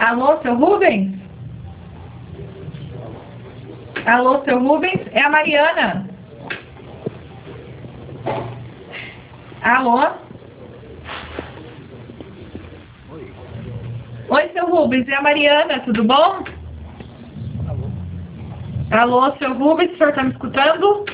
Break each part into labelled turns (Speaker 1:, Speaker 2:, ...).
Speaker 1: Alô, seu Rubens? Alô, seu Rubens? É a Mariana. Alô? Oi, seu Rubens, é a Mariana, tudo bom? Alô, seu Rubens, o senhor está me escutando?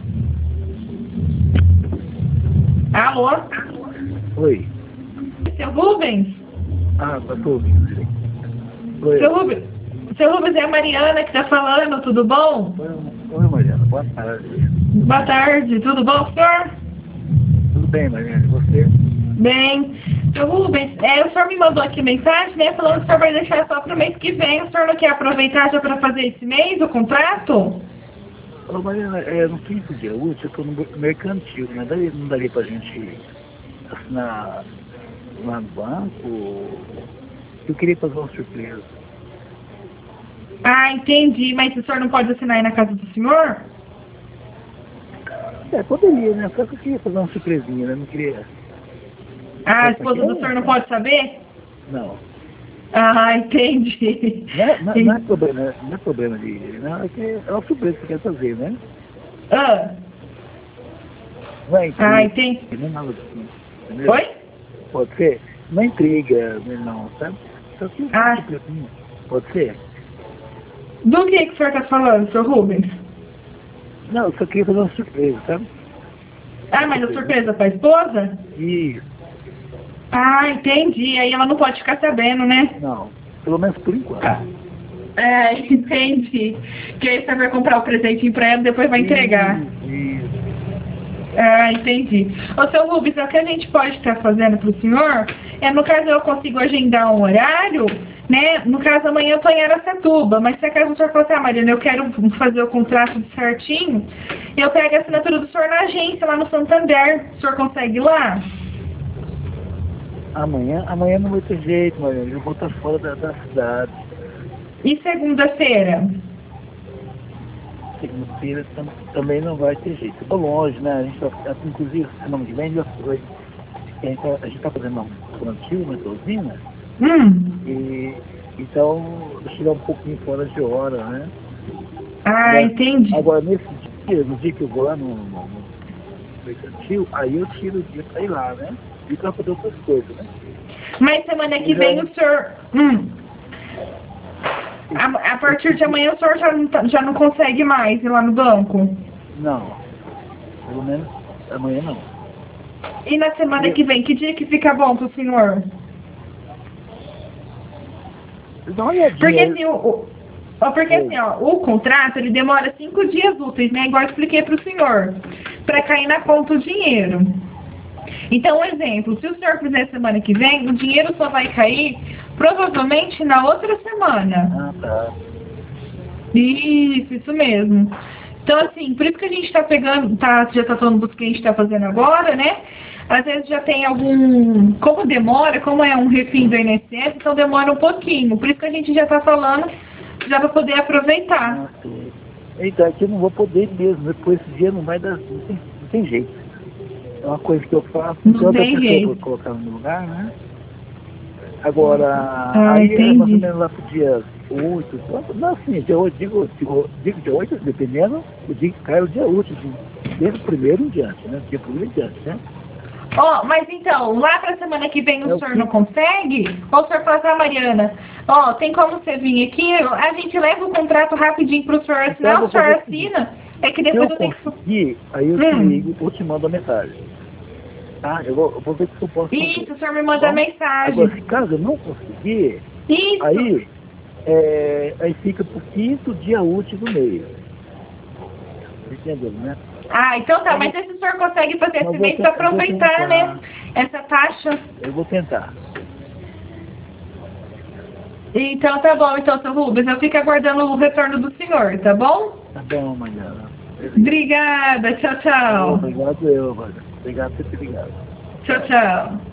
Speaker 1: Alô?
Speaker 2: Oi.
Speaker 1: Seu Rubens?
Speaker 2: Ah, tá tudo. Oi.
Speaker 1: Seu Rubens, é a Mariana que está falando, tudo bom?
Speaker 2: Oi, Mariana, boa tarde.
Speaker 1: Boa tarde, tudo bom, senhor?
Speaker 2: Tudo bem, Mariana, e você?
Speaker 1: Bem. Seu Rubens, o senhor me mandou aqui mensagem, né, falando que o senhor vai deixar só para o mês que vem. O senhor não quer aproveitar já para fazer esse mês, o contrato?
Speaker 2: Ô, Mariana, no quinto dia útil, eu estou no mercantil, né? Não daria pra gente assinar lá no banco? Eu queria fazer uma surpresa.
Speaker 1: Ah, entendi. Mas o senhor não pode assinar aí na casa do senhor?
Speaker 2: Poderia, né? Só que eu queria fazer uma surpresinha, né? Não queria...
Speaker 1: Ah, a esposa do senhor não pode saber?
Speaker 2: Não.
Speaker 1: Ah, entendi.
Speaker 2: Não é problema de... Não, é uma surpresa que você quer fazer, né?
Speaker 1: Ah.
Speaker 2: Não é intriga,
Speaker 1: entendi.
Speaker 2: não é nada assim, entendeu?
Speaker 1: Oi?
Speaker 2: Pode ser? Não é intriga, não, sabe? Só que uma surpresinha. Pode ser?
Speaker 1: Do que o senhor está falando, seu Rubens?
Speaker 2: Não, eu só queria fazer uma surpresa, sabe?
Speaker 1: Ah, mas a surpresa para a esposa?
Speaker 2: Isso.
Speaker 1: Ah, entendi. Aí ela não pode ficar sabendo, né?
Speaker 2: Não, pelo menos por enquanto.
Speaker 1: Entendi. Que aí você vai comprar o presentinho pra ela e depois vai entregar.
Speaker 2: Isso.
Speaker 1: Ah, entendi. Ô, seu Rubens, o que a gente pode estar fazendo pro senhor no caso eu consigo agendar um horário, né? No caso, amanhã eu tô em Araçatuba, mas se acaso o senhor falar assim, Mariana, eu quero fazer o contrato certinho, eu pego a assinatura do senhor na agência, lá no Santander. O senhor consegue ir lá?
Speaker 2: Amanhã não vai ter jeito, Mariana. Eu vou estar fora da cidade.
Speaker 1: E segunda-feira?
Speaker 2: Segunda-feira também não vai ter jeito. Eu tô longe, né? A gente tá, inclusive, semana que vem, a gente tá fazendo um plantio, uma usina. E então, eu chegar um pouquinho fora de hora, né?
Speaker 1: Ah, entendi.
Speaker 2: Agora, no dia que eu vou lá no mercantil, aí eu tiro o dia pra ir lá, né? E pra fazer outras coisas, né?
Speaker 1: Mas semana que vem o senhor... A partir de amanhã o senhor já não consegue mais ir lá no banco?
Speaker 2: Não. Pelo menos amanhã não.
Speaker 1: E na semana que vem, que dia que fica bom pro senhor?
Speaker 2: Dá uma olhadinha.
Speaker 1: Porque assim, o contrato ele demora 5 dias úteis, né? Igual eu expliquei pro senhor, para cair na conta o dinheiro. Então, um exemplo, se o senhor fizer semana que vem, o dinheiro só vai cair provavelmente na outra semana.
Speaker 2: Ah, tá.
Speaker 1: Isso mesmo. Então, assim, por isso que a gente está pegando, já tá falando do que a gente está fazendo agora, né? Às vezes já tem algum... Como demora, como é um refim do INSS, então demora um pouquinho. Por isso que a gente já está falando, já para poder aproveitar.
Speaker 2: Então, aqui eu não vou poder mesmo. Depois esse dia não vai dar... Não tem jeito. É uma coisa que eu faço.
Speaker 1: Não tem jeito.
Speaker 2: Vou colocar no lugar, né? Agora,
Speaker 1: entendi.
Speaker 2: É mais ou menos lá pro dia 8. Não, assim, dia 8, digo dia 8, dependendo, o dia que cai o dia útil, desde o primeiro em diante, né? Dia primeiro em diante, né?
Speaker 1: Mas então, lá pra semana que vem o senhor não consegue? Ou o senhor fala assim, Mariana, tem como você vir aqui? A gente leva o contrato rapidinho pro senhor assinar, então, o senhor assina. É que depois eu tenho que...
Speaker 2: conseguir, aí eu te ligo ou te mando a mensagem. Tá? Eu vou ver se eu posso fazer.
Speaker 1: Isso, o senhor me manda a mensagem.
Speaker 2: Agora, se caso eu não conseguir, aí fica pro 5º dia útil do mês. Entendeu, né?
Speaker 1: Então tá, mas se o senhor consegue fazer esse mês para aproveitar, né? Essa taxa.
Speaker 2: Eu vou tentar.
Speaker 1: Então tá bom, então, seu Rubens, eu fico aguardando o retorno do senhor, tá bom?
Speaker 2: Tá bom, Mariana.
Speaker 1: Obrigada, tchau, tchau.
Speaker 2: Obrigado, Mariana. Obrigado por ter ligado.
Speaker 1: Tchau, tchau.